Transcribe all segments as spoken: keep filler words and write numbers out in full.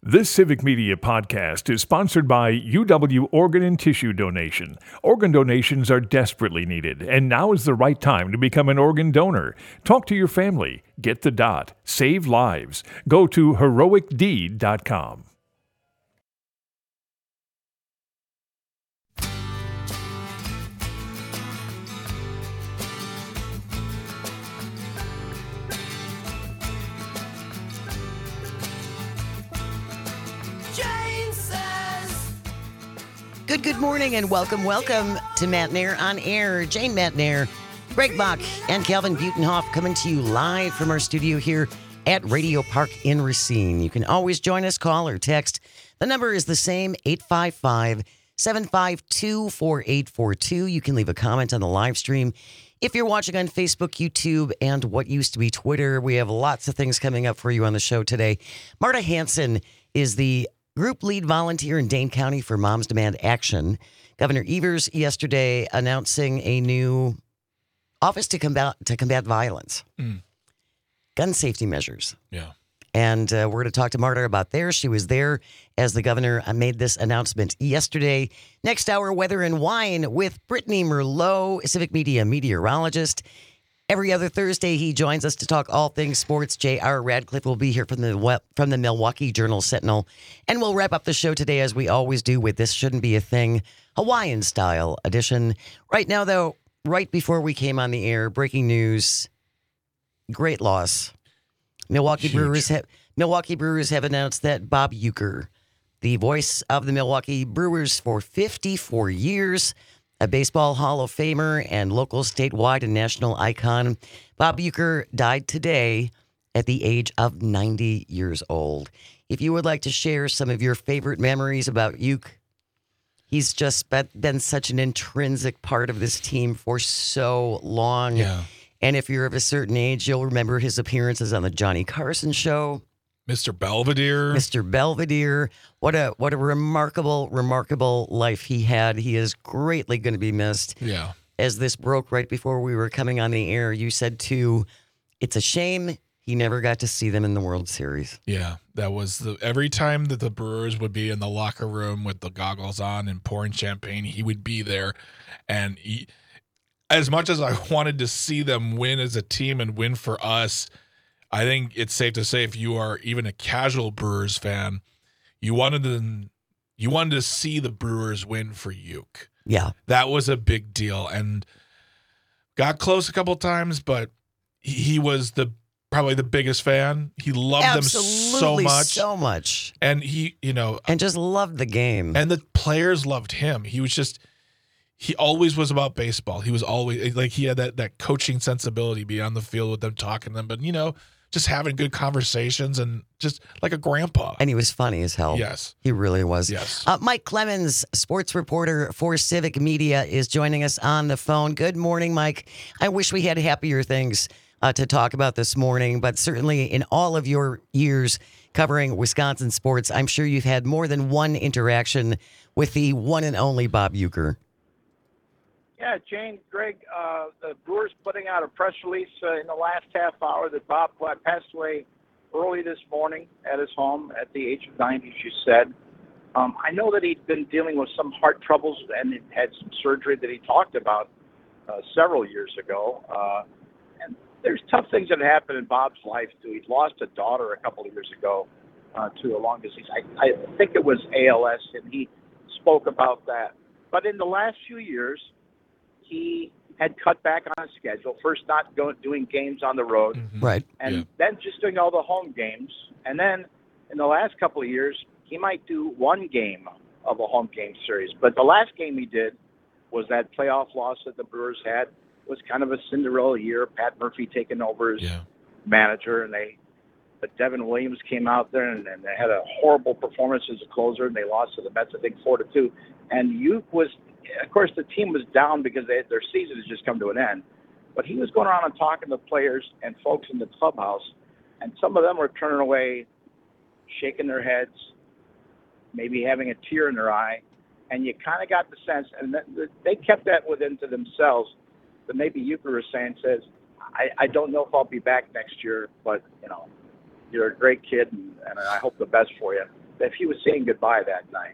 This Civic Media podcast is sponsored by U W Organ and Tissue Donation. Organ donations are desperately needed, and now is the right time to become an organ donor. Talk to your family. Get the dot. Save lives. Go to heroic deed dot com. Good, good morning and welcome, welcome to Matt Nair on Air. Jane Matt Nair, Greg Bach, and Calvin Butenhoff coming to you live from our studio here at Radio Park in Racine. You can always join us, call or text. The number is the same, eight five five, seven five two, four eight four two. You can leave a comment on the live stream. If you're watching on Facebook, YouTube, and what used to be Twitter, we have lots of things coming up for you on the show today. Marta Hanson is the group lead volunteer in Dane County for Moms Demand Action. Governor Evers yesterday announcing a new office to combat to combat violence, mm. gun safety measures. Yeah. And uh, we're going to talk to Marta about there. She was there as the governor made this announcement yesterday. Next hour, weather and wine with Brittany Merlot, Civic Media meteorologist. Every other Thursday, he joins us to talk all things sports. J R. Radcliffe will be here from the from the Milwaukee Journal-Sentinel. And we'll wrap up the show today, as we always do, with This Shouldn't Be a Thing, Hawaiian-style edition. Right now, though, right before we came on the air, breaking news, great loss. Milwaukee Huge. Brewers have Milwaukee Brewers have announced that Bob Uecker, the voice of the Milwaukee Brewers for fifty-four years, a baseball Hall of Famer and local, statewide, and national icon, Bob Uecker died today at the age of ninety years old. If you would like to share some of your favorite memories about Ueck, he's just been such an intrinsic part of this team for so long. Yeah. And if you're of a certain age, you'll remember his appearances on the Johnny Carson Show. Mister Belvedere. Mister Belvedere. What a what a remarkable, remarkable life he had. He is greatly going to be missed. Yeah. As this broke right before we were coming on the air, you said, too, it's a shame he never got to see them in the World Series. Yeah. That was the every time that the Brewers would be in the locker room with the goggles on and pouring champagne, he would be there. And he, as much as I wanted to see them win as a team and win for us, I think it's safe to say if you are even a casual Brewers fan, you wanted to, you wanted to see the Brewers win for Ueck. Yeah. That was a big deal, and got close a couple times, but he, he was the probably the biggest fan. He loved Absolutely them so much. so much. And he, you know. And just loved the game. And the players loved him. He was just, he always was about baseball. He was always, like he had that, that coaching sensibility, be on the field with them, talking to them, but, you know, just having good conversations and just like a grandpa. And he was funny as hell. Yes. He really was. Yes. Uh, Mike Clemens, sports reporter for Civic Media, is joining us on the phone. Good morning, Mike. I wish we had happier things uh, to talk about this morning, but certainly in all of your years covering Wisconsin sports, I'm sure you've had more than one interaction with the one and only Bob Uecker. Yeah, Jane, Greg, uh, the Brewers putting out a press release uh, in the last half hour that Bob passed away early this morning at his home at the age of ninety, as you said. Um, I know that he'd been dealing with some heart troubles and had some surgery that he talked about uh, several years ago. Uh, and there's tough things that happen in Bob's life, too. He lost a daughter a couple of years ago uh, to a lung disease. I, I think it was A L S, and he spoke about that. But in the last few years, he had cut back on his schedule. First, not going doing games on the road, Mm-hmm. Right. and Yeah. then just doing all the home games. And then in the last couple of years, he might do one game of a home game series. But the last game he did was that playoff loss that the Brewers had. It was kind of a Cinderella year. Pat Murphy taking over as Yeah. manager, and they, but Devin Williams came out there and, and they had a horrible performance as a closer, and they lost to the Mets, I think, four to two. And Ueck was. Of course, the team was down because they, their season has just come to an end. But he was going around and talking to players and folks in the clubhouse, and some of them were turning away, shaking their heads, maybe having a tear in their eye. And you kind of got the sense, and they kept that within to themselves, that maybe Uecker was saying, says, I, I don't know if I'll be back next year, but, you know, you're a great kid, and, and I hope the best for you. If he was saying goodbye that night.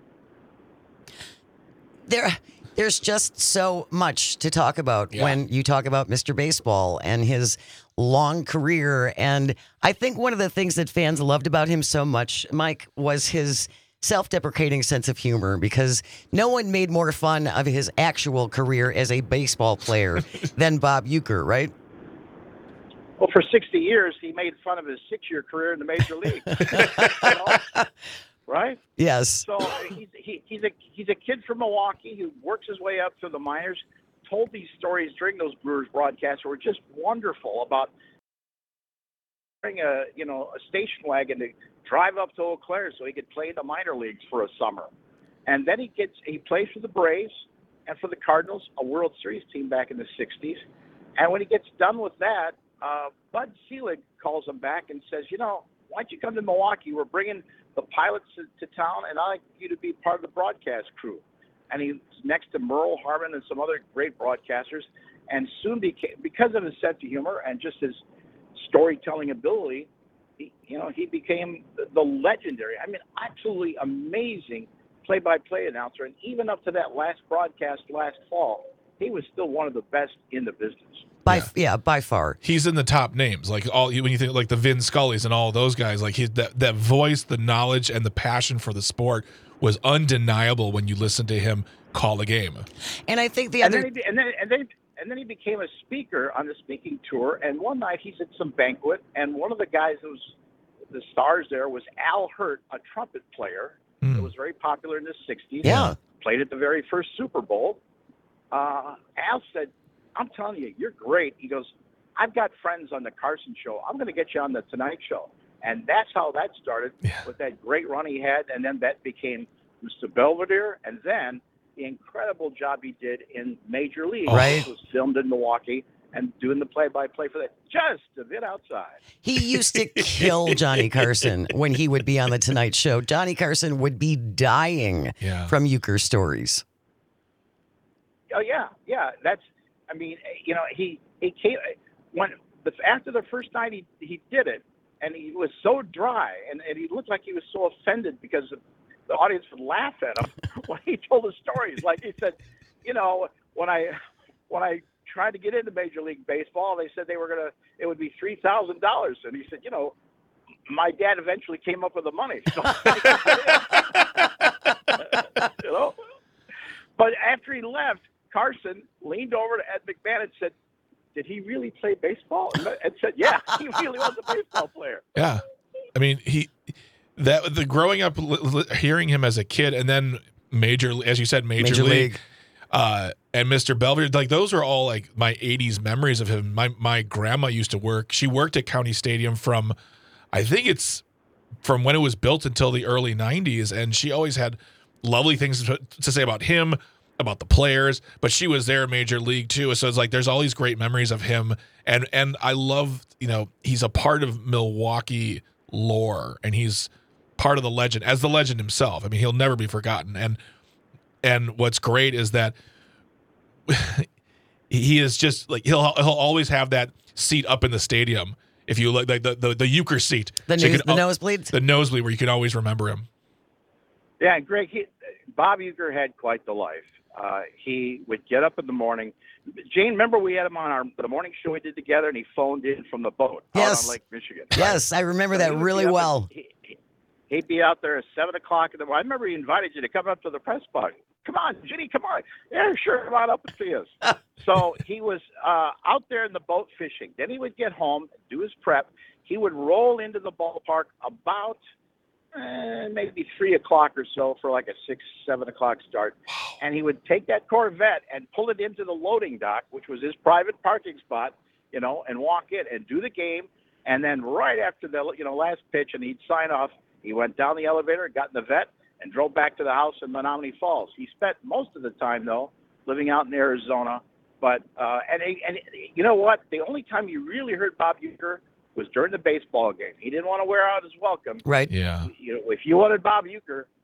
There, there's just so much to talk about Yeah. when you talk about Mister Baseball and his long career. And I think one of the things that fans loved about him so much, Mike, was his self-deprecating sense of humor, because no one made more fun of his actual career as a baseball player than Bob Uecker, right? Well, for sixty years, he made fun of his six-year career in the major league. You know? Right? Yes. So he's he, he's a he's a kid from Milwaukee who works his way up through the minors. Told these stories during those Brewers broadcasts were just wonderful about bring a you know a station wagon to drive up to Eau Claire so he could play in the minor leagues for a summer, and then he gets he plays for the Braves and for the Cardinals, a World Series team back in the sixties. And when he gets done with that, uh, Bud Selig calls him back and says, you know, why don't you come to Milwaukee? We're bringing the pilots to, to town, and I'd like you to be part of the broadcast crew. And he's next to Merle Harmon and some other great broadcasters, and soon became, because of his sense of humor and just his storytelling ability, he, you know, he became the, the legendary, I mean, absolutely amazing play-by-play announcer. And even up to that last broadcast last fall, he was still one of the best in the business. By, Yeah. yeah, by far. He's in the top names, like all when you think like the Vin Scullys and all those guys. Like he, that that voice, the knowledge, and the passion for the sport was undeniable when you listen to him call a game. And I think the And other... then, he, and then and then and then he became a speaker on the speaking tour. And one night he's at some banquet, and one of the guys who was the stars there was Al Hurt, a trumpet player Mm. that was very popular in the sixties. Yeah. Played at the very first Super Bowl. Uh, Al said, I'm telling you, you're great. He goes, I've got friends on the Carson show. I'm going to get you on the Tonight Show. And that's how that started, Yeah. with that great run he had. And then that became Mister Belvedere. And then the incredible job he did in Major League. Right. Which was filmed in Milwaukee and doing the play-by-play for that just a bit outside. He used to kill Johnny Carson when he would be on the Tonight Show. Johnny Carson would be dying Yeah. from Uecker stories. Oh, yeah, yeah. That's, I mean, you know, he, he came, when, the, after the first night he, he did it, and he was so dry, and, and he looked like he was so offended because the audience would laugh at him when he told the stories. Like he said, you know, when I, when I tried to get into Major League Baseball, they said they were going to, it would be three thousand dollars. And he said, you know, my dad eventually came up with the money. So, you know, but after he left, Carson leaned over to Ed McMahon and said, did he really play baseball? And Ed said, yeah, he really was a baseball player. Yeah, I mean he that the growing up li- li- hearing him as a kid, and then major, as you said, major, Major league, League. Uh, and Mister Belvedere, like those are all like my eighties memories of him. My my grandma used to work. She worked at County Stadium from, I think it's from when it was built until the early nineties, and she always had lovely things to, to say about him, about the players, but she was there in Major League too. So it's like there's all these great memories of him, and and I love, you know, he's a part of Milwaukee lore, and he's part of the legend as the legend himself. I mean, he'll never be forgotten. And and what's great is that he is just like he'll he'll always have that seat up in the stadium. If you look like the the, the Uecker seat, The, So you news, can the al- nosebleeds? the nosebleed where you can always remember him. Yeah, and Greg, he, Bob Uecker had quite the life. Uh, he would get up in the morning. Jane, remember we had him on our the morning show we did together, and he phoned in from the boat Yes. out on Lake Michigan. Yes, I remember So that he would really be up well. at- he, he- he'd be out there at seven o'clock in the morning. I remember he invited you to come up to the press box. Come on, Ginny, come on. Yeah, sure, come on up and see us. So he was uh, out there in the boat fishing. Then he would get home, do his prep. He would roll into the ballpark about eh, maybe three o'clock or so for like a six, seven o'clock start. And he would take that Corvette and pull it into the loading dock, which was his private parking spot, you know, and walk in and do the game. And then right after the you know last pitch, and he'd sign off, he went down the elevator, got in the vet, and drove back to the house in Menominee Falls. He spent most of the time, though, living out in Arizona. But uh, and and you know what? The only time you really heard Bob Uecker was during the baseball game. He didn't want to wear out his welcome. Right. Yeah. You know, if you wanted Bob Uecker,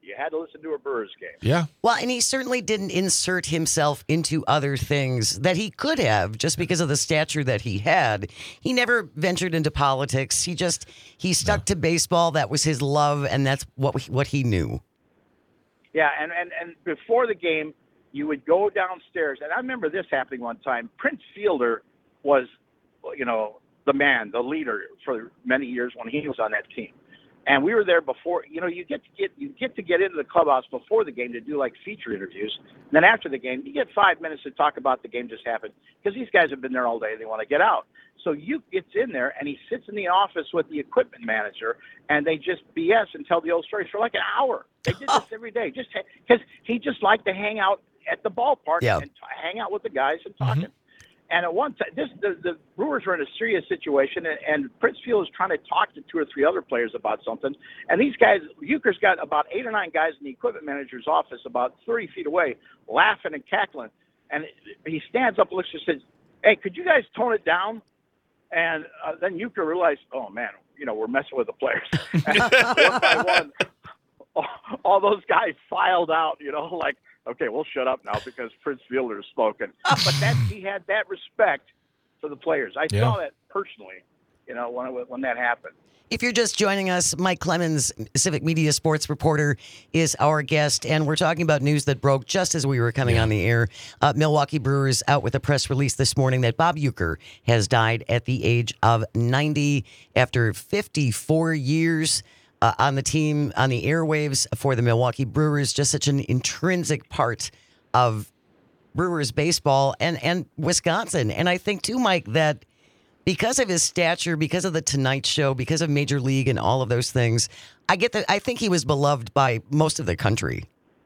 You had to listen to a Brewers game. Yeah. Well, and he certainly didn't insert himself into other things that he could have just because of the stature that he had. He never ventured into politics. He just, he stuck no. to baseball. That was his love, and that's what what he knew. Yeah, and, and, and before the game, you would go downstairs, and I remember this happening one time. Prince Fielder was, you know, the man, the leader for many years when he was on that team. And we were there before, you know, you get to get you get to get into the clubhouse before the game to do like feature interviews. And then after the game, you get five minutes to talk about the game just happened because these guys have been there all day and they want to get out. So you gets in there and he sits in the office with the equipment manager and they just B S and tell the old stories for like an hour. They did this every day just because he just liked to hang out at the ballpark yeah. and t- hang out with the guys and talking. Mm-hmm. And at one time, this the, the Brewers were in a serious situation, and, and Prince Fielder was trying to talk to two or three other players about something. And these guys, Euchre's got about eight or nine guys in the equipment manager's office about thirty feet away, laughing and cackling. And he stands up, looks, and says, "Hey, could you guys tone it down?" And uh, then Euchre realized, "Oh man, you know, we're messing with the players." And one by one, all, all those guys filed out, you know, like. Okay, we'll shut up now because Prince Fielder has spoken. But that he had that respect for the players. I yeah. saw that personally, you know, when it, when that happened. If you're just joining us, Mike Clemens, Civic Media sports reporter, is our guest, and we're talking about news that broke just as we were coming yeah. on the air. Uh, Milwaukee Brewers out with a press release this morning that Bob Uecker has died at the age of ninety after fifty-four years. Uh, on the team, on the airwaves for the Milwaukee Brewers, just such an intrinsic part of Brewers baseball and, and Wisconsin. And I think, too, Mike, that because of his stature, because of the Tonight Show, because of Major League and all of those things, I get that. I think he was beloved by most of the country.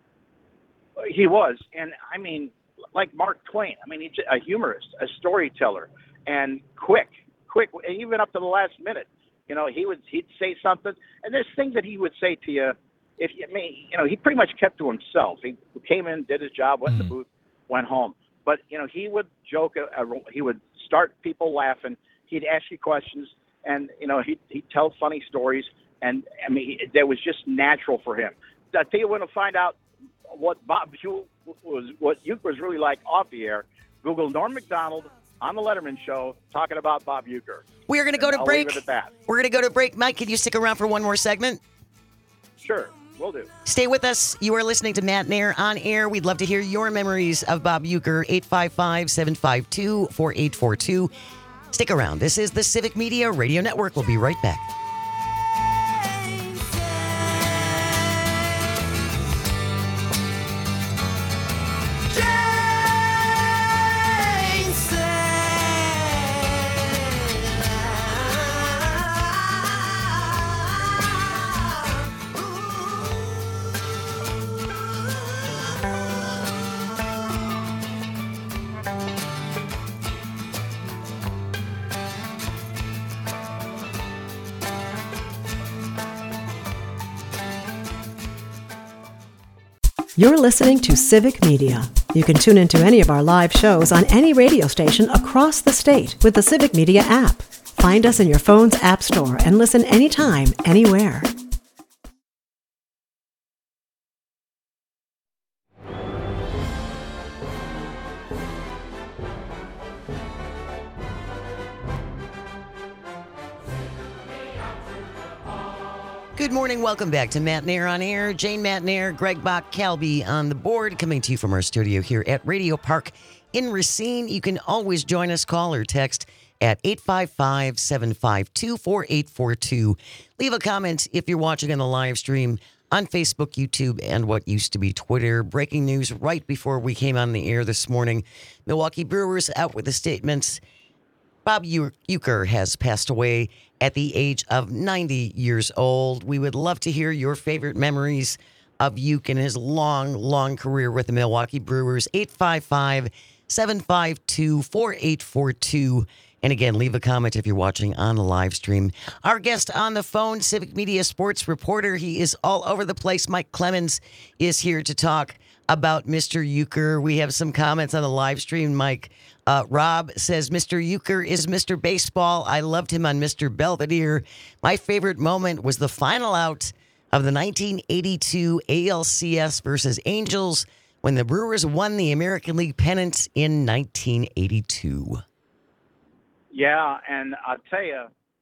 He was. And, I mean, like Mark Twain. I mean, he's a humorist, a storyteller, and quick, quick, even up to the last minute. You know, he would he'd say something, and there's things that he would say to you. If you I mean, you know, he pretty much kept to himself. He came in, did his job, went mm. in the booth, went home. But you know, he would joke. Uh, he would start people laughing. He'd ask you questions, and you know, he'd he'd tell funny stories. And I mean, that was just natural for him. I tell you, when to find out what Bob Hugh was, what Uecker was really like off the air, Google Norm Macdonald on the Letterman Show talking about Bob Uecker. We are going to go to I'll break. leave it at that. We're going to go to break. Mike, can you stick around for one more segment? Sure, we'll do. Stay with us. You are listening to Matt Nair on air. We'd love to hear your memories of Bob Uecker. eight five five, seven five two, four eight four two. Stick around. This is the Civic Media Radio Network. We'll be right back. You're listening to Civic Media. You can tune into any of our live shows on any radio station across the state with the Civic Media app. Find us in your phone's app store and listen anytime, anywhere. Good morning. Welcome back to Matt Nair on Air. Jane Matt Nair, Greg Bach, Calby on the board, coming to you from our studio here at Radio Park in Racine. You can always join us, call or text at eight five five, seven five two, four eight four two. Leave a comment if you're watching on the live stream on Facebook, YouTube, and what used to be Twitter. Breaking news right before we came on the air this morning. Milwaukee Brewers out with the statements. Bob Uecker has passed away at the age of ninety years old. We would love to hear your favorite memories of Uecker and his long, long career with the Milwaukee Brewers. eight five five, seven five two, four eight four two. And again, leave a comment if you're watching on the live stream. Our guest on the phone, Civic Media sports reporter. He is all over the place. Mike Clemens is here to talk about Mister Uecker. We have some comments on the live stream, Mike. Uh, Rob says, Mister Uecker is Mister Baseball. I loved him on Mister Belvedere. My favorite moment was the final out of the nineteen eighty-two A L C S versus Angels when the Brewers won the American League pennant in nineteen eighty-two. Yeah, and I'll tell you,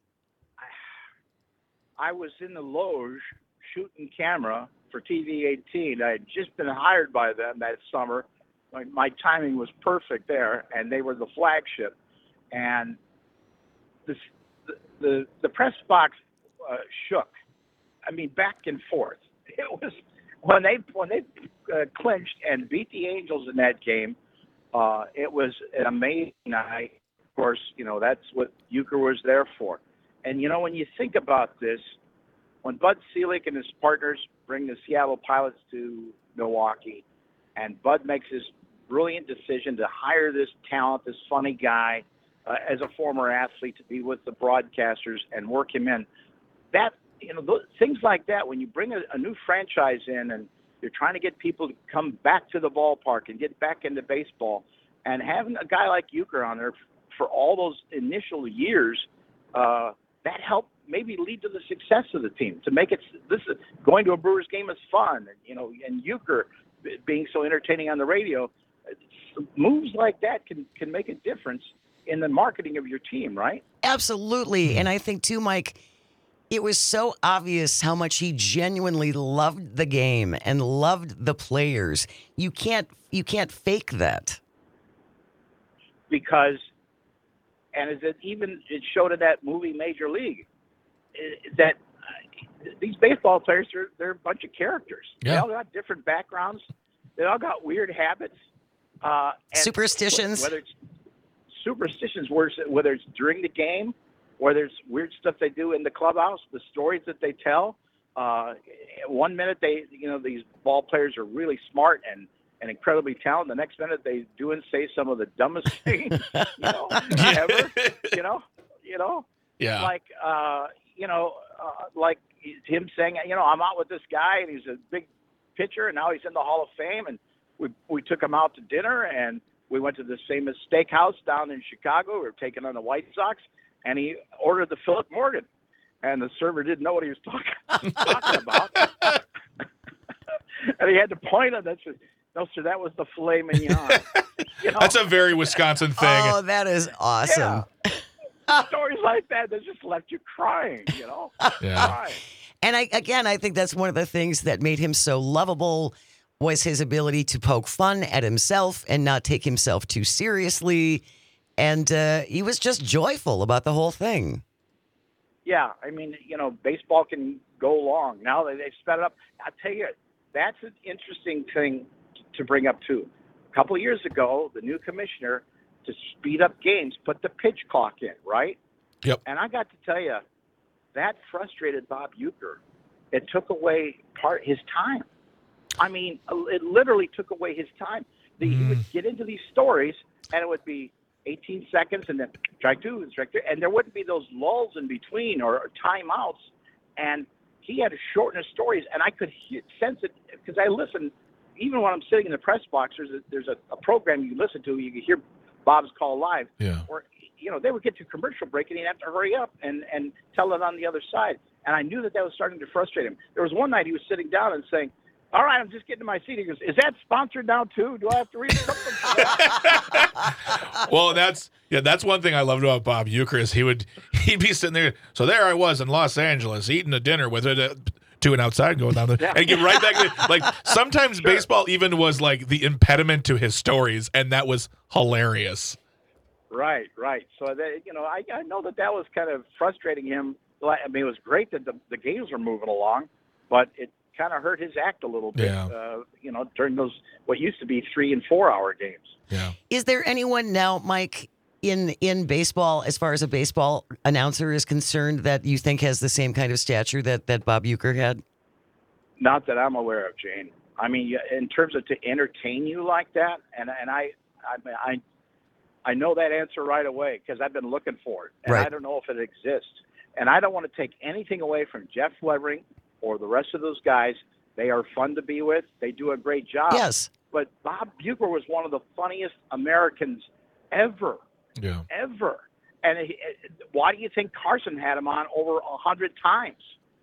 I was in the loge shooting camera for T V eighteen. I had just been hired by them that summer. My, my timing was perfect there, and they were the flagship. And this, the, the the press box uh, shook. I mean, back and forth. It was when they when they uh, clinched and beat the Angels in that game. Uh, it was an amazing night. Of course, you know that's what Uecker was there for. And you know, when you think about this, when Bud Selig and his partners bring the Seattle Pilots to Milwaukee, and Bud makes his brilliant decision to hire this talent, this funny guy, uh, as a former athlete to be with the broadcasters and work him in, that, you know, those, things like that, when you bring a, a new franchise in and you're trying to get people to come back to the ballpark and get back into baseball, and having a guy like Uecker on there for all those initial years, uh, that helped maybe lead to the success of the team. To make it, this is going to a Brewers game is fun, and you know, and Uecker being so entertaining on the radio, moves like that can can make a difference in the marketing of your team, right? Absolutely, and I think too, Mike, it was so obvious how much he genuinely loved the game and loved the players. You can't you can't fake that. Because, and as it even it showed in that movie Major League, that uh, these baseball players are they're a bunch of characters. Yeah. They all got different backgrounds. They all got weird habits. Uh, and Superstitions. Whether it's superstitions, whether it's during the game, whether it's weird stuff they do in the clubhouse, the stories that they tell. Uh, one minute they, you know, these ball players are really smart and, and incredibly talented. The next minute they do and say some of the dumbest things, you know, ever. You know, you know, Yeah. like uh, you know, uh, like him saying, you know, I'm out with this guy and he's a big pitcher and now he's in the Hall of Fame, and we we took him out to dinner and we went to this famous steakhouse down in Chicago. We were taking on the White Sox, and he ordered the Philip Morgan, and the server didn't know what he was talking, talking about. And he had to point at that. Said, no, sir, that was the filet mignon. You know? That's a very Wisconsin thing. Oh, that is awesome. Yeah. Stories like that that just left you crying, you know? Yeah. Crying. And I, again, I think that's one of the things that made him so lovable was his ability to poke fun at himself and not take himself too seriously. And uh, he was just joyful about the whole thing. Yeah, I mean, you know, baseball can go long. Now that they've sped it up, I'll tell you, that's an interesting thing to bring up, too. A couple of years ago, the new commissioner, to speed up games, put the pitch clock in, right? Yep. And I got to tell you, that frustrated Bob Uecker. It took away part his time. I mean, it literally took away his time. The, Mm. He would get into these stories, and it would be eighteen seconds, and then strike two, strike three, and there wouldn't be those lulls in between or, or timeouts. And he had to shorten his stories, and I could hear, sense it because I listen. Even when I'm sitting in the press box, there's a, there's a, a program you listen to. You can hear Bob's call live. Yeah. Or, you know, they would get to commercial break, and he'd have to hurry up and, and tell it on the other side. And I knew that that was starting to frustrate him. There was one night he was sitting down and saying, all right, I'm just getting to my seat. He goes, is that sponsored now, too? Do I have to read something? Well, that's yeah, that's one thing I loved about Bob Uecker is he would he'd be sitting there. So there I was in Los Angeles eating a dinner with it uh, to an outside going down there Yeah. and get right back to like sometimes baseball even was like the impediment to his stories, and that was hilarious. Right, right. So, that, you know, I, I know that that was kind of frustrating him. I mean, it was great that the, the games were moving along, but it kind of hurt his act a little bit, Yeah. uh, you know, during those what used to be three and four hour games. Yeah. Is there anyone now, Mike, in in baseball, as far as a baseball announcer is concerned, that you think has the same kind of stature that, that Bob Uecker had? Not that I'm aware of, Jane. I mean, yeah, in terms of to entertain you like that, and and I I I, I know that answer right away because I've been looking for it, and Right. I don't know if it exists. And I don't want to take anything away from Jeff Levering or the rest of those guys. They are fun to be with. They do a great job. Yes. But Bob Uecker was one of the funniest Americans ever, Yeah. ever. And he, why do you think Carson had him on over a hundred times?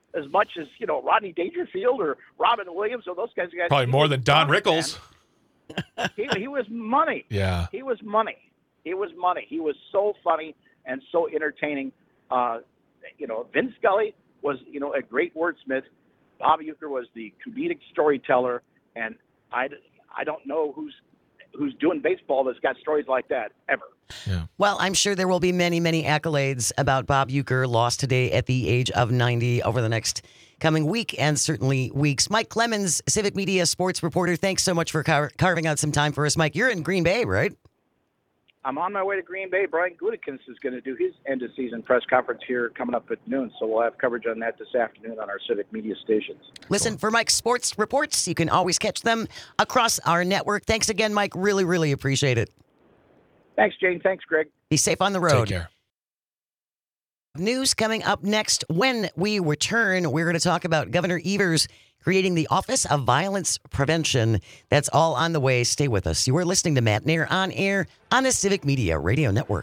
as much as, you know, Rodney Dangerfield or Robin Williams or those guys. guys Probably more than Don money, Rickles. he, he was money. Yeah. He was money. He was money. He was so funny and so entertaining. Uh, you know, Vin Scully was, you know, a great wordsmith. Bob Uecker was the comedic storyteller, and I, I don't know who's who's doing baseball that's got stories like that ever. Yeah. Well, I'm sure there will be many, many accolades about Bob Uecker, lost today at the age of ninety, over the next coming week and certainly weeks. Mike Clemens, Civic Media sports reporter, thanks so much for car- carving out some time for us. Mike, you're in Green Bay, right? I'm on my way to Green Bay. Brian Gutekunst is going to do his end-of-season press conference here coming up at noon, so we'll have coverage on that this afternoon on our Civic Media stations. Listen, for Mike's sports reports, you can always catch them across our network. Thanks again, Mike. Really, really appreciate it. Thanks, Jane. Thanks, Greg. Be safe on the Take road. care. News coming up next. When we return, we're going to talk about Governor Evers creating the Office of Violence Prevention. That's all on the way. Stay with us. You are listening to Matt Nair on air on the Civic Media Radio Network.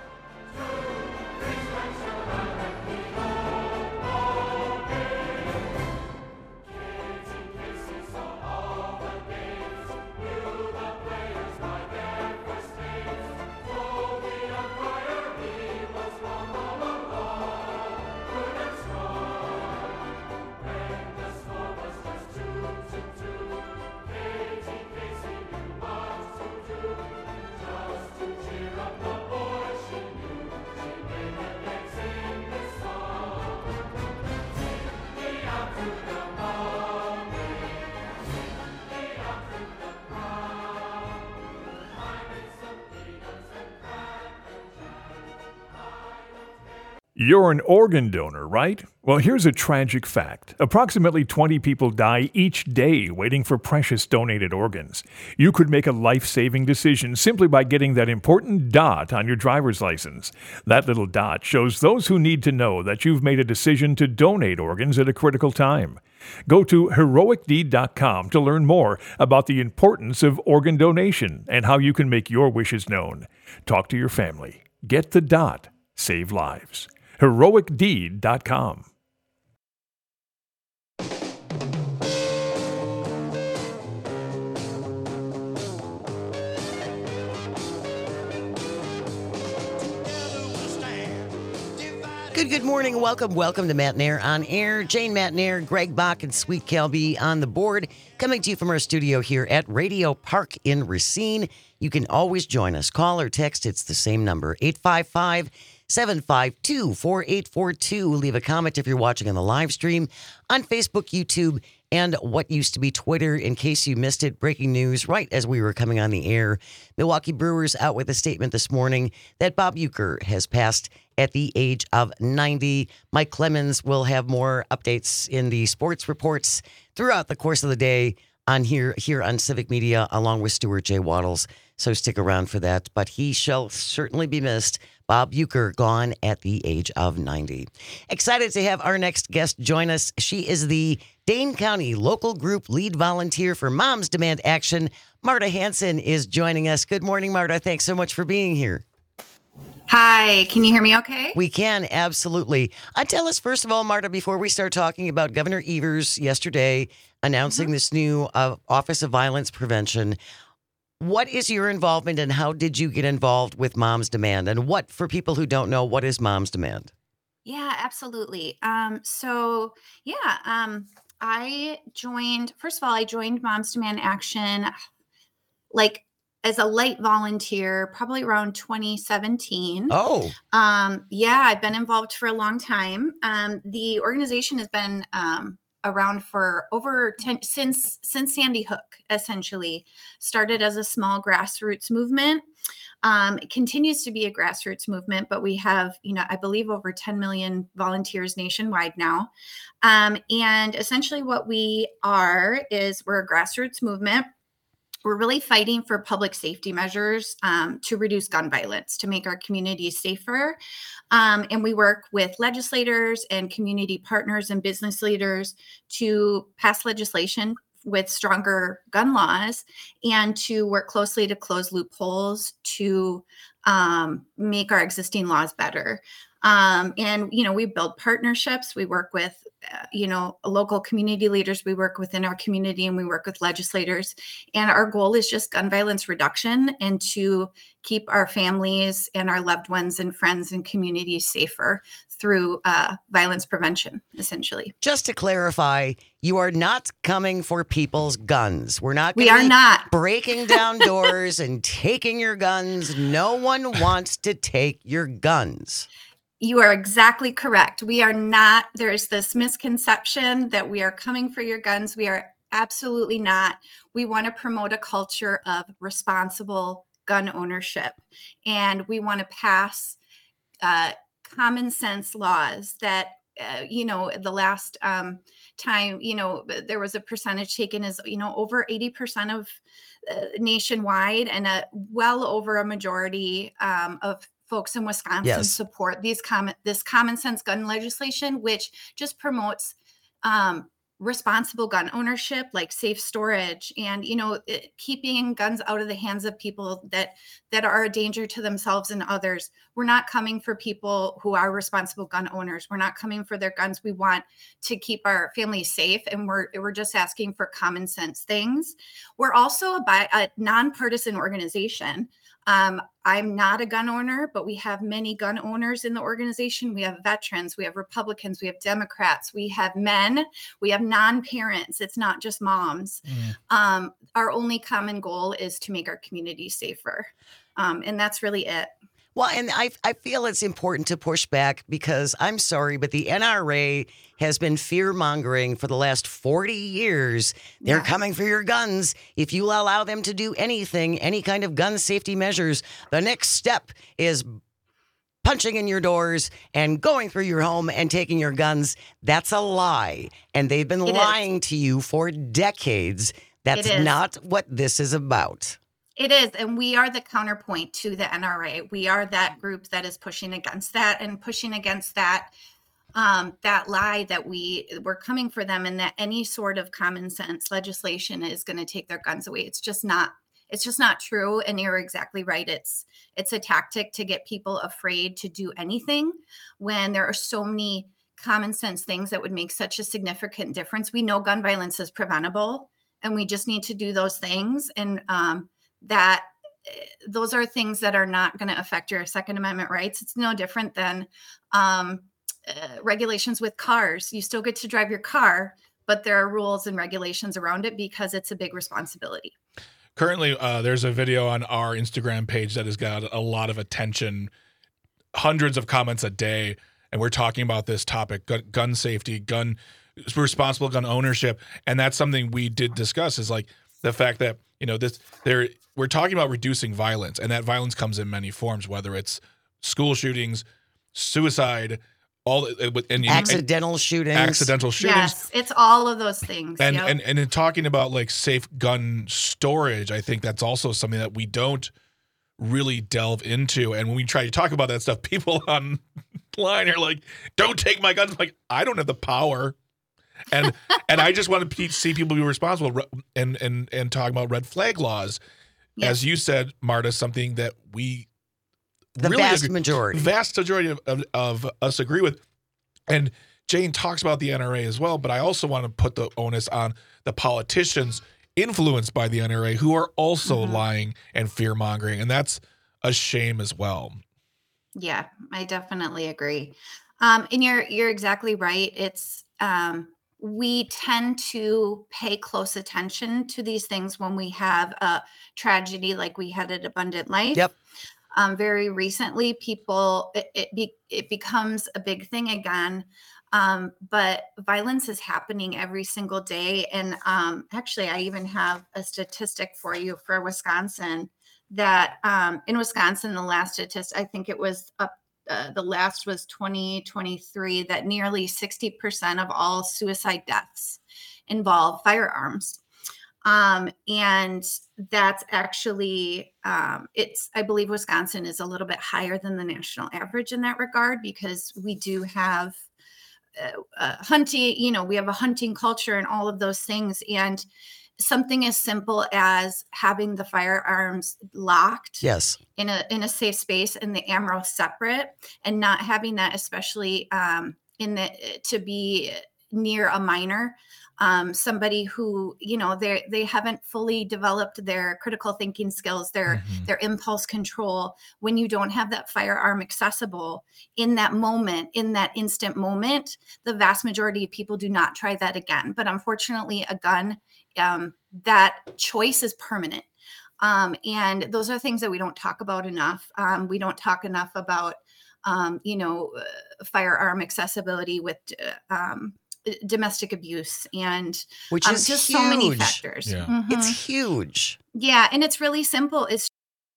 You're an organ donor, right? Well, here's a tragic fact. Approximately twenty people die each day waiting for precious donated organs. You could make a life-saving decision simply by getting that important dot on your driver's license. That little dot shows those who need to know that you've made a decision to donate organs at a critical time. Go to heroic deed dot com to learn more about the importance of organ donation and how you can make your wishes known. Talk to your family. Get the dot. Save lives. heroic deed dot com. Good, good morning. Welcome, welcome to Matt Nair on air. Jane Matt Nair, Greg Bach, and Sweet Kelby on the board. Coming to you from our studio here at Radio Park in Racine. You can always join us. Call or text. It's the same number, eight five five, seven five two, four eight four two. Leave a comment if you're watching on the live stream on Facebook, YouTube, and what used to be Twitter. In case you missed it, breaking news right as we were coming on the air. Milwaukee Brewers out with a statement this morning that Bob Uecker has passed at the age of ninety. Mike Clemens will have more updates in the sports reports throughout the course of the day on here here on Civic Media, along with Stuart J. Waddles. So stick around for that. But he shall certainly be missed. Bob Uecker, gone at the age of ninety. Excited to have our next guest join us. She is the Dane County Local Group Lead Volunteer for Moms Demand Action. Marta Hansen is joining us. Good morning, Marta. Thanks so much for being here. Hi, can you hear me okay? We can, absolutely. Uh, tell us, first of all, Marta, before we start talking about Governor Evers yesterday announcing mm-hmm. this new uh, Office of Violence Prevention, what is your involvement and how did you get involved with Moms Demand? And what, for people who don't know, what is Moms Demand? Yeah, absolutely. Um, so, yeah, um, I joined, first of all, I joined Moms Demand Action like as a light volunteer, probably around twenty seventeen. Oh. Um, yeah, I've been involved for a long time. Um, the organization has been um, around for over ten since since Sandy Hook, essentially. Started as a small grassroots movement. Um, it continues to be a grassroots movement, but we have, you know, I believe over ten million volunteers nationwide now. Um, and essentially what we are is we're a grassroots movement. We're really fighting for public safety measures um, to reduce gun violence, to make our communities safer. Um, and we work with legislators and community partners and business leaders to pass legislation with stronger gun laws and to work closely to close loopholes to um, make our existing laws better. Um, and, you know, we build partnerships. We work with, uh, you know, local community leaders. We work within our community, and we work with legislators. And our goal is just gun violence reduction and to keep our families and our loved ones and friends and communities safer through uh, violence prevention, essentially. Just to clarify, you are not coming for people's guns. We're not We gonna are be not. breaking down doors and taking your guns. No one wants to take your guns. You are exactly correct. We are not, there's this misconception that we are coming for your guns. We are absolutely not. We want to promote a culture of responsible gun ownership. And we want to pass uh, common sense laws that, uh, you know, the last um, time, you know, there was a percentage taken is, you know, over eighty percent of uh, nationwide, and a well over a majority um, of folks in Wisconsin Yes. support these common this common sense gun legislation, which just promotes um, responsible gun ownership, like safe storage, and you know, it, keeping guns out of the hands of people that that are a danger to themselves and others. We're not coming for people who are responsible gun owners. We're not coming for their guns. We want to keep our families safe, and we're we're just asking for common sense things. We're also a, bi- a nonpartisan organization. Um, I'm not a gun owner, but we have many gun owners in the organization. We have veterans, we have Republicans, we have Democrats, we have men, we have non-parents. It's not just moms. Mm. Um, our only common goal is to make our community safer. Um, and that's really it. Well, and I I feel it's important to push back because I'm sorry, but the N R A has been fear-mongering for the last forty years. They're Yeah. coming for your guns. If you allow them to do anything, any kind of gun safety measures, the next step is punching in your doors and going through your home and taking your guns. That's a lie. And they've been It is. lying to you for decades. That's It is. not what this is about. It is, and we are the counterpoint to the N R A. We are that group that is pushing against that and pushing against that um, that lie that we we're coming for them, and that any sort of common sense legislation is going to take their guns away. It's just not. It's just not true. And you're exactly right. It's it's a tactic to get people afraid to do anything when there are so many common sense things that would make such a significant difference. We know gun violence is preventable, and we just need to do those things. And um, that those are things that are not going to affect your Second Amendment rights. It's no different than um, uh, regulations with cars. You still get to drive your car, but there are rules and regulations around it because it's a big responsibility. Currently, uh, there's a video on our Instagram page that has got a lot of attention, hundreds of comments a day, and we're talking about this topic: gun, gun safety, gun responsible gun ownership, and that's something we did discuss. Is like the fact that you know this there we're talking about reducing violence, and that violence comes in many forms, whether it's school shootings, suicide, all and Accidental and, shootings. accidental shootings. Yes, it's all of those things. And, Yep. and and in talking about like safe gun storage, I think that's also something that we don't really delve into. And when we try to talk about that stuff, people online are like, "Don't take my guns." I'm like, I don't have the power, and and I just want to see people be responsible and and and talk about red flag laws, Yes. as you said, Marta, something that we The really vast agree- majority. vast majority of, of, of us agree with. And Jane talks about the N R A as well, but I also want to put the onus on the politicians influenced by the N R A who are also Mhm. lying and fear mongering. And that's a shame as well. Yeah, I definitely agree. Um, and you're you're exactly right. It's um, we tend to pay close attention to these things when we have a tragedy like we had at Abundant Life. Yep. Um, very recently, people it it, be, it becomes a big thing again. Um, but violence is happening every single day. And um, actually, I even have a statistic for you for Wisconsin that um, in Wisconsin, the last statistic, I think it was up, uh, the last was twenty twenty-three, that nearly sixty percent of all suicide deaths involve firearms. Um, and that's actually, um, it's, I believe Wisconsin is a little bit higher than the national average in that regard, because we do have uh, uh, hunting, you know, we have a hunting culture and all of those things. And something as simple as having the firearms locked Yes. in a in a safe space and the ammo separate, and not having that, especially um, in the to be near a minor, um, somebody who, you know, they they haven't fully developed their critical thinking skills, their Mm-hmm. their impulse control. When you don't have that firearm accessible in that moment, in that instant moment, the vast majority of people do not try that again. But unfortunately, a gun, um, that choice is permanent. Um, and those are things that we don't talk about enough. Um, we don't talk enough about, um, you know, uh, firearm accessibility with uh, um, domestic abuse and Which um, is just huge. so many factors. Yeah. Mhm. It's huge. Yeah, and it's really simple. It's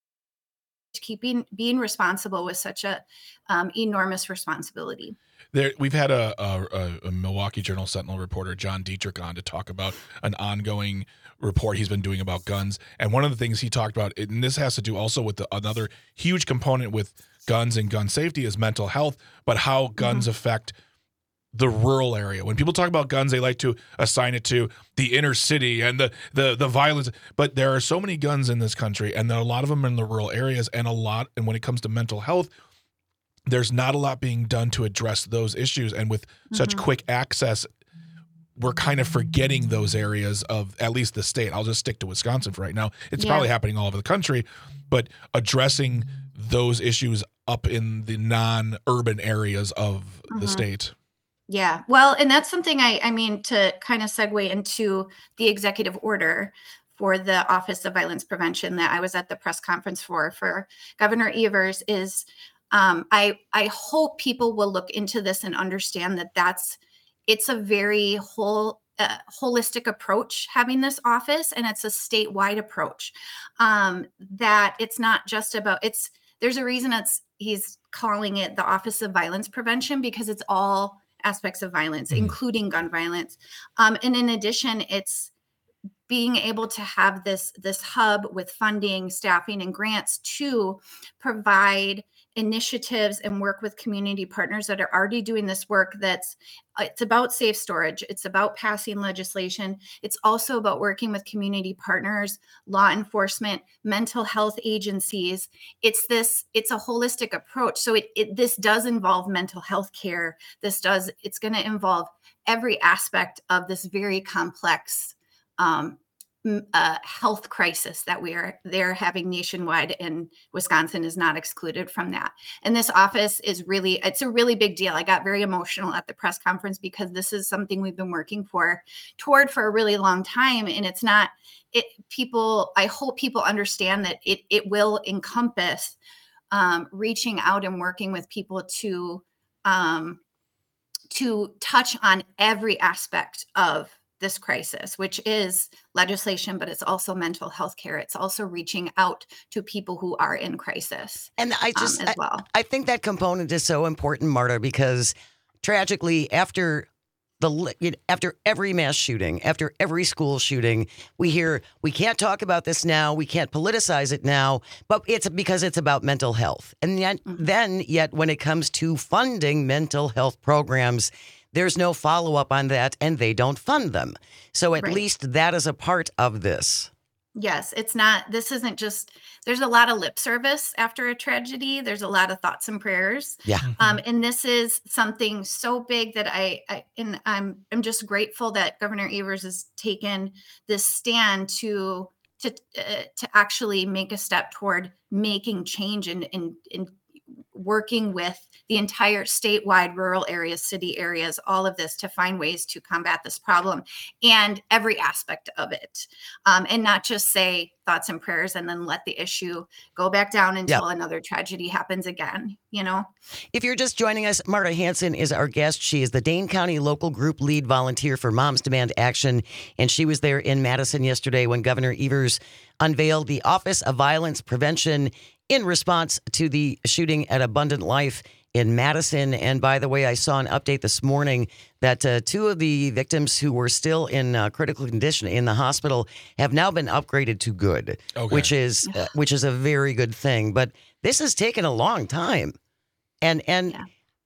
keeping being responsible with such a um, enormous responsibility. There, we've had a, a, a Milwaukee Journal Sentinel reporter, John Dietrich, on to talk about an ongoing report he's been doing about guns. And one of the things he talked about, and this has to do also with the, another huge component with guns and gun safety, is mental health, but how guns Mm-hmm. affect the rural area. When people talk about guns, they like to assign it to the inner city and the the the violence. But there are so many guns in this country, and there are a lot of them in the rural areas, and a lot. And when it comes to mental health, there's not a lot being done to address those issues. And with such Mhm. quick access, we're kind of forgetting those areas of at least the state. I'll just stick to Wisconsin for right now. It's Yeah. probably happening all over the country, but addressing those issues up in the non-urban areas of the Mhm. state. Yeah, well, and that's something I, I mean, to kind of segue into the executive order for the Office of Violence Prevention that I was at the press conference for, for Governor Evers, is um, I, I hope people will look into this and understand that that's, it's a very whole, uh, holistic approach having this office, and it's a statewide approach. Um, that it's not just about, it's, there's a reason it's, he's calling it the Office of Violence Prevention, because it's all aspects of violence, Mhm. including gun violence. Um, and in addition, it's being able to have this, this hub with funding, staffing, and grants to provide initiatives and work with community partners that are already doing this work. That's it's about safe storage. It's about passing legislation. It's also about working with community partners, law enforcement, mental health agencies. It's this, it's a holistic approach. So it, it this does involve mental health care. This does, it's going to involve every aspect of this very complex um, m- uh, health crisis that we are they're having nationwide, and Wisconsin is not excluded from that. And this office is really, it's a really big deal. I got very emotional at the press conference because this is something we've been working for toward for a really long time. And it's not, it people, I hope people understand that it it will encompass um, reaching out and working with people to um, to touch on every aspect of this crisis, which is legislation, but it's also mental health care. It's also reaching out to people who are in crisis And I just, um, as I, well. I think that component is so important, Marta, because tragically, after the li- you know, after every mass shooting, after every school shooting, we hear we can't talk about this now, we can't politicize it now, but it's because it's about mental health. And yet, Mhm. then, yet when it comes to funding mental health programs, there's no follow up on that, and they don't fund them. So at Right. least that is a part of this. Yes, it's not, this isn't just, there's a lot of lip service after a tragedy. There's a lot of thoughts and prayers. Yeah. Um, and this is something so big that I, I and I'm I'm just grateful that Governor Evers has taken this stand to to uh, to actually make a step toward making change and in, in, in working with the entire statewide rural areas, city areas, all of this to find ways to combat this problem and every aspect of it, um, and not just say thoughts and prayers and then let the issue go back down until another tragedy happens again, you know? If you're just joining us, Marta Hanson is our guest. She is the Dane County Local Group Lead Volunteer for Moms Demand Action, and she was there in Madison yesterday when Governor Evers unveiled the Office of Violence Prevention in response to the shooting at Abundant Life in Madison. And by the way, I saw an update this morning that uh, two of the victims who were still in uh, critical condition in the hospital have now been upgraded to good, Okay. which is uh, which is a very good thing. But this has taken a long time. And and Yeah.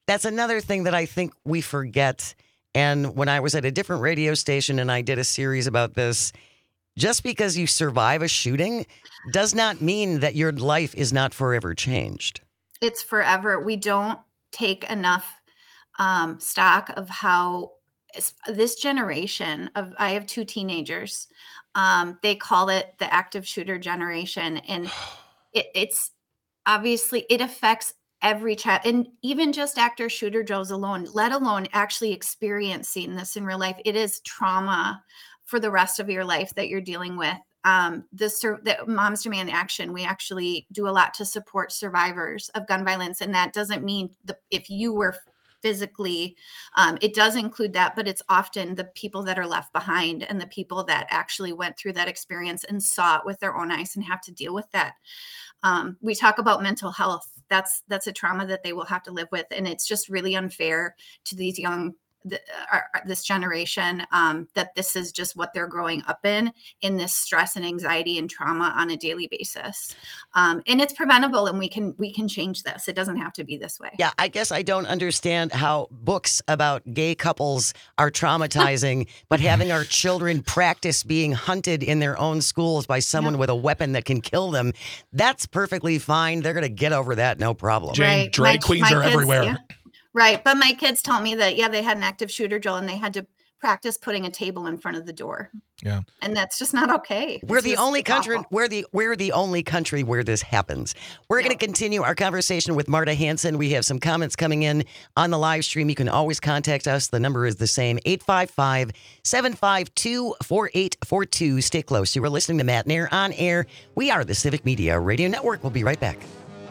That's another thing that I think we forget. And when I was at a different radio station and I did a series about this, just because you survive a shooting does not mean that your life is not forever changed. It's forever. We don't take enough um, stock of how this generation of, I have two teenagers. Um, they call it the active shooter generation. And it, it's obviously, it affects every child, and even just active shooter Joes alone, let alone actually experiencing this in real life. It is trauma for the rest of your life that you're dealing with. Um, the, the Moms Demand Action, we actually do a lot to support survivors of gun violence. And that doesn't mean the, if you were physically, um, it does include that, but it's often the people that are left behind and the people that actually went through that experience and saw it with their own eyes and have to deal with that. Um, we talk about mental health. That's, that's a trauma that they will have to live with. And it's just really unfair to these young The, uh, this generation, um, that this is just what they're growing up in, in this stress and anxiety and trauma on a daily basis. Um, and it's preventable, and we can, we can change this. It doesn't have to be this way. Yeah. I guess I don't understand how books about gay couples are traumatizing, but having our children practice being hunted in their own schools by someone Yep. with a weapon that can kill them, that's perfectly fine. They're going to get over that. No problem. Jane, Right. drag My- queens my are kids, everywhere. yeah. Right. But my kids told me that, yeah, they had an active shooter, Joel, and they had to practice putting a table in front of the door. Yeah. And that's just not okay. We're It's the just only country. awful. We're the we're the only country where this happens. We're Yeah. going to continue our conversation with Marta Hanson. We have some comments coming in on the live stream. You can always contact us. The number is the same: eight five five, seven five two, four eight four two. Stay close. You are listening to Matt Nair on air. We are the Civic Media Radio Network. We'll be right back.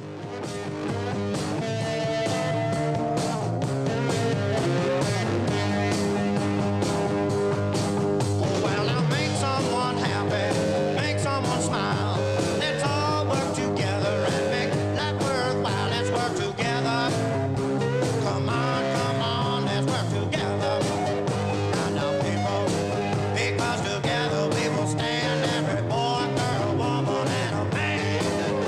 Well, now make someone happy, make someone smile. Let's all work together and make life worthwhile. Let's work together. Come on, come on, let's work together. Now, now, people, because together we will stand. Every boy, girl, woman, and a man.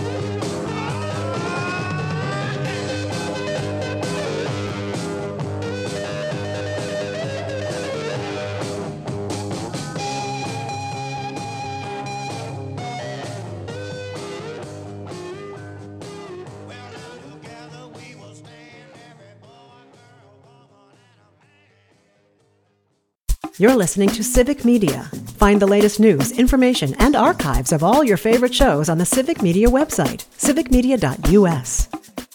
Well, now together we will stand. Every boy, girl, woman, and a man. You're listening to Civic Media. Find the latest news, information, and archives of all your favorite shows on the Civic Media website, civic media dot u s.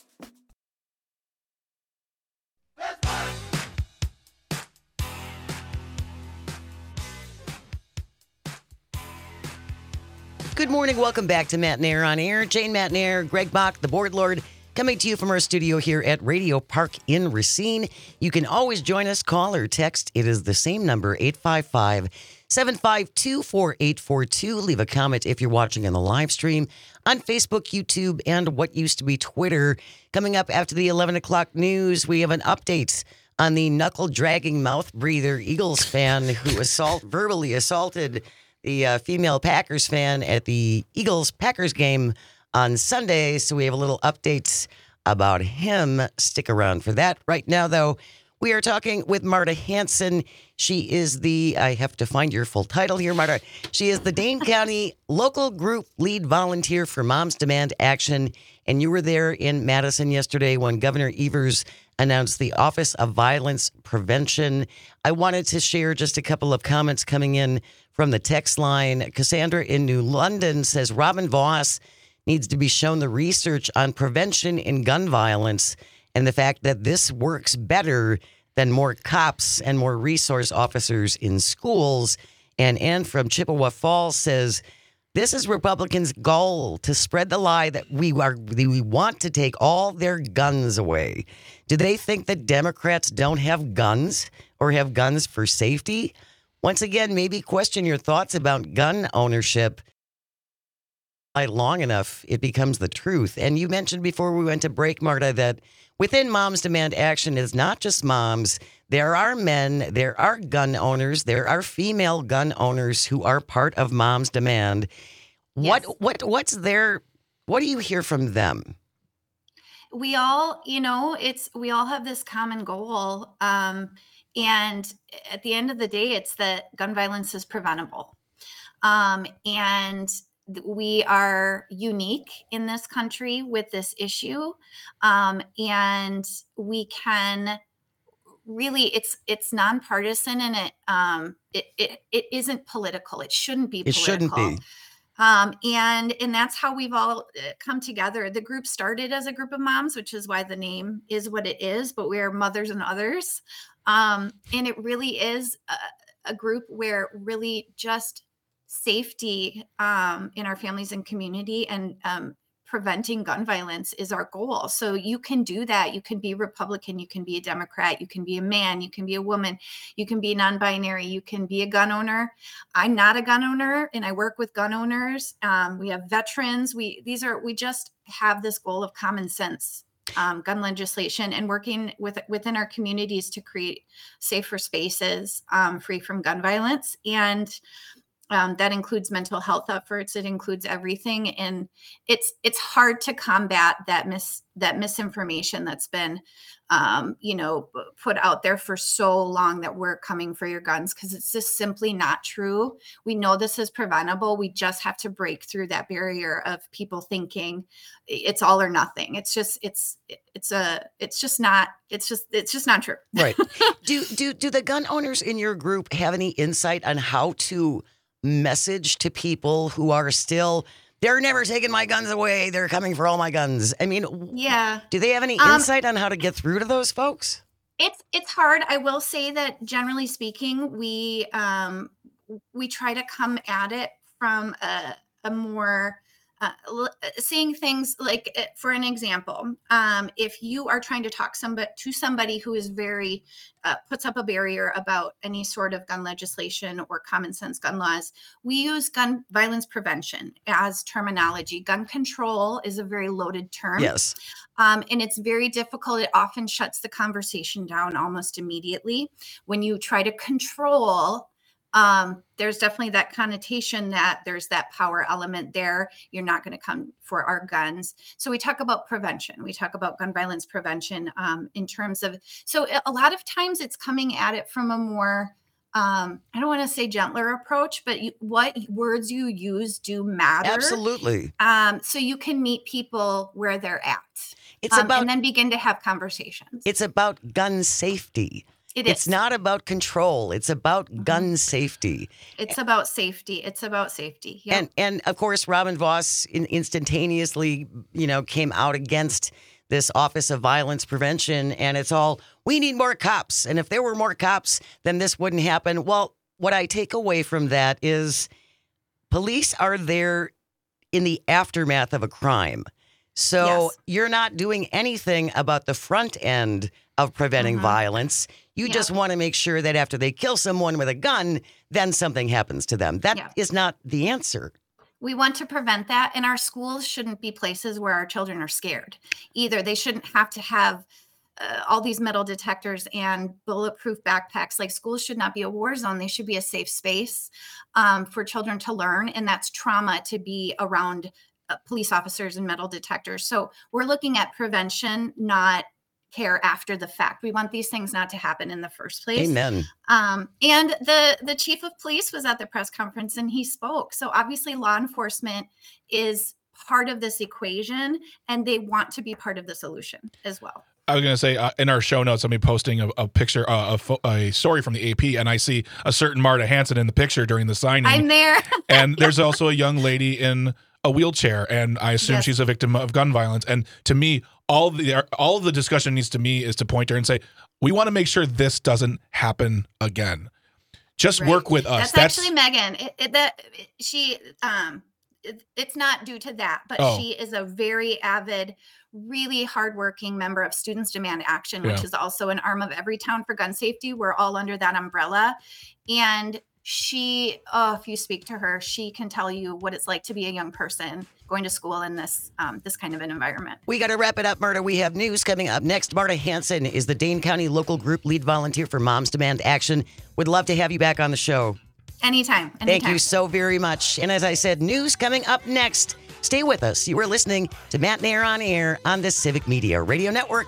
Good morning. Welcome back to Matt Nair on air. Jane Matt Nair, Greg Bach, the board lord, coming to you from our studio here at Radio Park in Racine. You can always join us, call or text. It is the same number, eight five five, seven five two, four eight four two. Leave a comment if you're watching on the live stream on Facebook, YouTube, and what used to be Twitter. Coming up after the eleven o'clock news, we have an update on the knuckle-dragging mouth breather Eagles fan who assault verbally assaulted the uh, female Packers fan at the Eagles-Packers game on Sunday. So we have a little updates about him. Stick around for that. Right now, though, we are talking with Marta Hanson. She is the, I have to find your full title here, Marta. She is the Dane County Local Group Lead Volunteer for Moms Demand Action. And you were there in Madison yesterday when Governor Evers announced the Office of Violence Prevention. I wanted to share just a couple of comments coming in from the text line. Cassandra in New London says Robin Voss needs to be shown the research on prevention in gun violence and the fact that this works better than more cops and more resource officers in schools. And Ann from Chippewa Falls says, this is Republicans' goal, to spread the lie that we are we want to take all their guns away. Do they think that Democrats don't have guns or have guns for safety? Once again, maybe question your thoughts about gun ownership. Long enough, it becomes the truth. And you mentioned before we went to break, Marta, that within Moms Demand Action is not just moms. There are men, there are gun owners, there are female gun owners who are part of Moms Demand. What Yes. what what's their what do you hear from them? we all, you know, it's we all have this common goal. Um, and at the end of the day, it's that gun violence is preventable. Um, and we are unique in this country with this issue. Um, and we can really, it's it's nonpartisan, and it um it, it it isn't political. It shouldn't be It political. shouldn't be. Um, and and that's how we've all uh, come together. The group started as a group of moms, which is why the name is what it is, but we are mothers and others. Um, and it really is a, a group where really just safety um, in our families and community, and um, preventing gun violence is our goal. So you can do that. You can be Republican, you can be a Democrat, you can be a man, you can be a woman, you can be non-binary, you can be a gun owner. I'm not a gun owner, and I work with gun owners. Um, we have veterans. We these are we just have this goal of common sense um, gun legislation, and working with within our communities to create safer spaces um, free from gun violence. And Um, that includes mental health efforts. It includes everything, and it's it's hard to combat that mis that misinformation that's been, um, you know, put out there for so long, that we're coming for your guns, because it's just simply not true. We know this is preventable. We just have to break through that barrier of people thinking it's all or nothing. It's just it's it's a it's just not it's just it's just not true. Right. do do do the gun owners in your group have any insight on how to message to people who are still, they're never taking my guns away, they're coming for all my guns? I mean, Yeah. do they have any Um, insight on how to get through to those folks? It's it's hard. I will say that generally speaking, we um we try to come at it from a a more uh, l- seeing things like, uh, for an example, um, if you are trying to talk somebody to somebody who is very uh, puts up a barrier about any sort of gun legislation or common sense gun laws, we use gun violence prevention as terminology. Gun control is a very loaded term. Yes. Um, and it's very difficult. It often shuts the conversation down almost immediately. When you try to control, um, there's definitely that connotation that there's that power element there. You're not going to come for our guns. So we talk about prevention. We talk about gun violence prevention um, in terms of, so a lot of times it's coming at it from a more, um, I don't want to say gentler approach, but you, what words you use do matter. Absolutely. Um, so you can meet people where they're at. It's Um, about and then begin to have conversations. it's about gun safety. It It's is. not about control. It's about gun safety. It's about safety. It's about safety. Yep. And and of course, Robin Voss in, instantaneously, you know, came out against this Office of Violence Prevention, and it's all, we need more cops. And if there were more cops, then this wouldn't happen. Well, what I take away from that is police are there in the aftermath of a crime. So Yes. you're not doing anything about the front end of preventing Mhm. violence. You Yeah. just want to make sure that after they kill someone with a gun, then something happens to them. That Yeah. is not the answer. We want to prevent that. And our schools shouldn't be places where our children are scared either. They shouldn't have to have uh, all these metal detectors and bulletproof backpacks. Like, schools should not be a war zone. They should be a safe space um, for children to learn. And that's trauma to be around uh, police officers and metal detectors. So we're looking at prevention, not care after the fact. We want these things not to happen in the first place. Amen. Um, and the the chief of police was at the press conference and he spoke. So obviously law enforcement is part of this equation, and they want to be part of the solution as well. I was going to say, uh, in our show notes, I'll be posting a, a picture, uh, a, fo- a story from the A P, and I see a certain Marta Hanson in the picture during the signing. I'm there. And there's also a young lady in a wheelchair, and I assume Yes. she's a victim of gun violence. And to me, all the all the discussion needs to me is to point to her and say, we want to make sure this doesn't happen again. Just Right. work with us. That's, actually Megan. It, it, that she, um, it, it's not due to that, but Oh. she is a very avid, really hardworking member of Students Demand Action, which Yeah. is also an arm of Everytown for gun safety. We're all under that umbrella, and she, oh, if you speak to her, she can tell you what it's like to be a young person going to school in this um, this kind of an environment. We got to wrap it up, Marta. We have news coming up next. Marta Hanson is the Dane County local group lead volunteer for Moms Demand Action. Would love to have you back on the show. Anytime. anytime. Thank you so very much. And as I said, news coming up next. Stay with us. You are listening to Matt Nair on Air on the Civic Media Radio Network.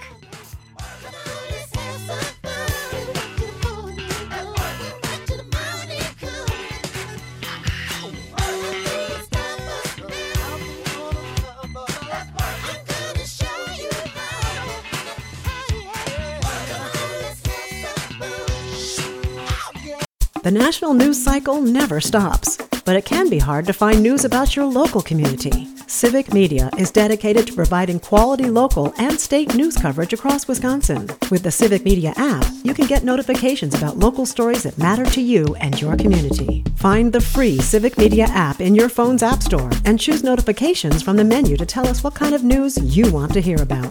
The national news cycle never stops, but it can be hard to find news about your local community. Civic Media is dedicated to providing quality local and state news coverage across Wisconsin. With the Civic Media app, you can get notifications about local stories that matter to you and your community. Find the free Civic Media app in your phone's app store and choose notifications from the menu to tell us what kind of news you want to hear about.